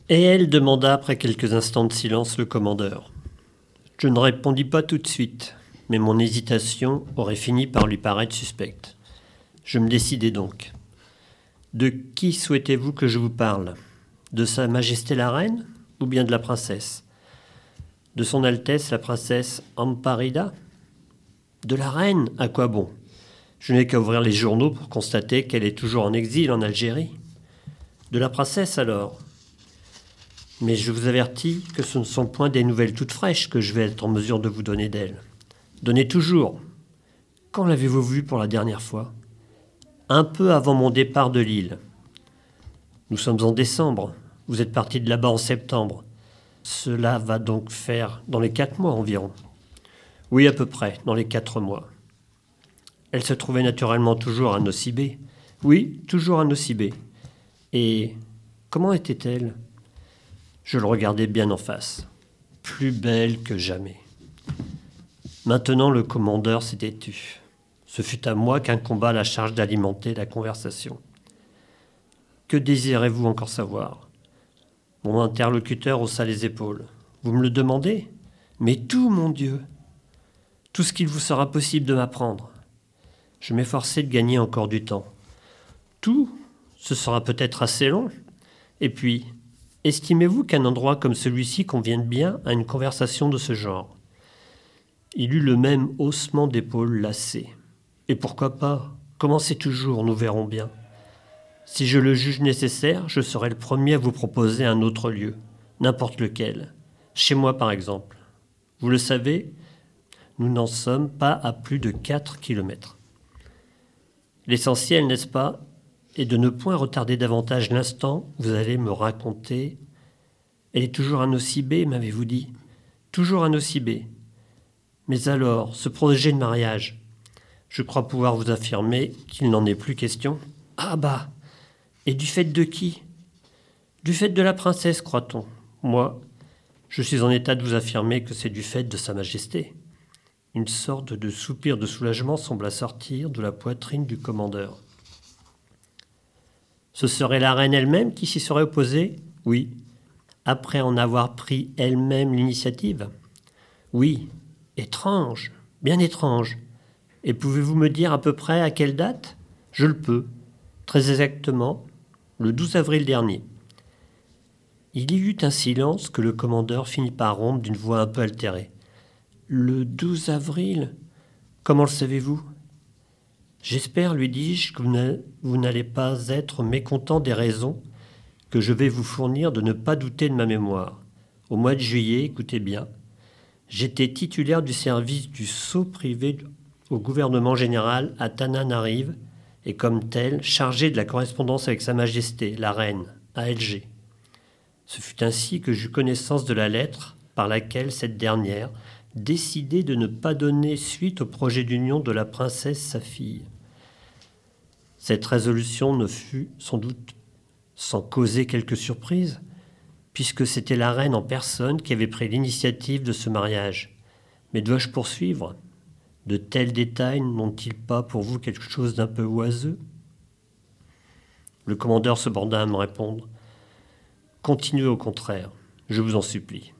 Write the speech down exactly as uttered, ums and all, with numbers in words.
Et elle demanda après quelques instants de silence le commandeur. Je ne répondis pas tout de suite, mais mon hésitation aurait fini par lui paraître suspecte. Je me décidai donc. De qui souhaitez-vous que je vous parle ? De Sa Majesté la Reine ou bien de la princesse ? De Son Altesse la princesse Amparida ? De la Reine, à quoi bon ? Je n'ai qu'à ouvrir les journaux pour constater qu'elle est toujours en exil en Algérie. De la princesse alors ? Mais je vous avertis que ce ne sont point des nouvelles toutes fraîches que je vais être en mesure de vous donner d'elle. Donnez toujours. Quand l'avez-vous vue pour la dernière fois ? Un peu avant mon départ de l'île. Nous sommes en décembre. Vous êtes parti de là-bas en septembre. Cela va donc faire dans les quatre mois environ. Oui, à peu près, dans les quatre mois. Elle se trouvait naturellement toujours à Nosy-Bé. Oui, toujours à Nosy-Bé. Et comment était-elle ? Je le regardais bien en face. Plus belle que jamais. Maintenant, le commandeur s'était tu. Ce fut à moi qu'incomba la charge d'alimenter la conversation. Que désirez-vous encore savoir ? Mon interlocuteur haussa les épaules. Vous me le demandez ? Mais tout, mon Dieu ! Tout ce qu'il vous sera possible de m'apprendre. Je m'efforçai de gagner encore du temps. Tout, ce sera peut-être assez long. Et puis, estimez-vous qu'un endroit comme celui-ci convienne bien à une conversation de ce genre ? Il eut le même haussement d'épaules lassé. Et pourquoi pas ? Commencez toujours, nous verrons bien. Si je le juge nécessaire, je serai le premier à vous proposer un autre lieu, n'importe lequel. Chez moi, par exemple. Vous le savez, nous n'en sommes pas à plus de quatre kilomètres. L'essentiel, n'est-ce pas, est de ne point retarder davantage l'instant où vous allez me raconter. Elle est toujours à Nosy-Bé, m'avez-vous dit ? Toujours à Nosy-Bé. Mais alors, ce projet de mariage, je crois pouvoir vous affirmer qu'il n'en est plus question. Ah bah, et du fait de qui ? Du fait de la princesse, croit-on. Moi, je suis en état de vous affirmer que c'est du fait de Sa Majesté. Une sorte de soupir de soulagement sembla sortir de la poitrine du commandeur. Ce serait la reine elle-même qui s'y serait opposée ? Oui. Après en avoir pris elle-même l'initiative ? Oui. Étrange, bien étrange. Et pouvez-vous me dire à peu près à quelle date ? Je le peux. Très exactement, le douze avril dernier. Il y eut un silence que le commandeur finit par rompre d'une voix un peu altérée. Le douze avril ? Comment le savez-vous ? J'espère, lui dis-je, que vous n'allez pas être mécontent des raisons que je vais vous fournir de ne pas douter de ma mémoire. Au mois de juillet, écoutez bien, j'étais titulaire du service du sceau privé au gouvernement général à Tananarive et comme tel, chargé de la correspondance avec Sa Majesté, la Reine, à Alger. Ce fut ainsi que j'eus connaissance de la lettre par laquelle cette dernière décidait de ne pas donner suite au projet d'union de la princesse, sa fille. Cette résolution ne fut sans doute sans causer quelque surprise, puisque c'était la reine en personne qui avait pris l'initiative de ce mariage. Mais dois-je poursuivre ? De tels détails n'ont-ils pas pour vous quelque chose d'un peu oiseux ? Le commandeur se borna à me répondre. Continuez au contraire, je vous en supplie.